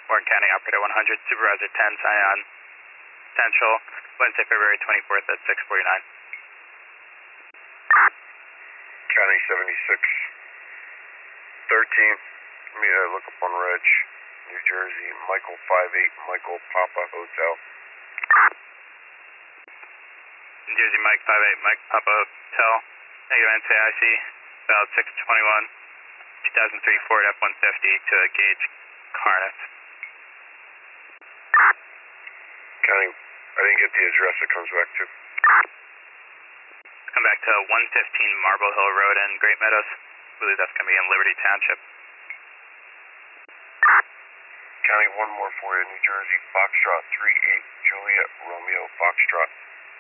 Warren County Operator 100, Supervisor 10, Zion Central, Wednesday, February 24th at 6:49. County 7613, let me look up on Reg, New Jersey, Michael 58, Michael Papa Hotel. New Jersey, Mike 58, Mike Papa Hotel, negative NCIC, valid 621, 2003 Ford F-150 to Gage Carnis. County, I didn't get the address it comes back to. Come back to 115 Marble Hill Road in Great Meadows. I believe that's going to be in Liberty Township. County, one more for you, New Jersey, Foxtrot 38, Juliet Romeo Foxtrot.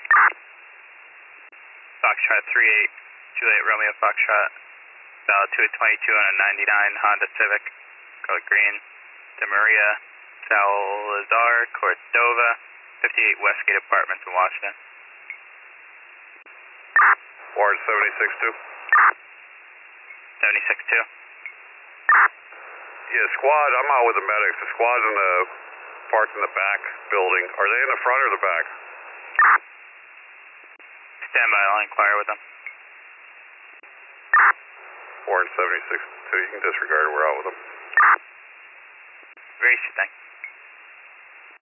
Foxtrot 38, Juliet Romeo Foxtrot, valid 222 on a 99 Honda Civic, color green, to Maria Salazar, Cordova, 58 Westgate Apartments in Washington. Warren 762. 76-2. Yeah, squad, I'm out with the medics. The squad's in the, parked in the back building. Are they in the front or the back? Stand by, I'll inquire with them. Warren 76, so you can disregard it, we're out with them. Very good, thanks.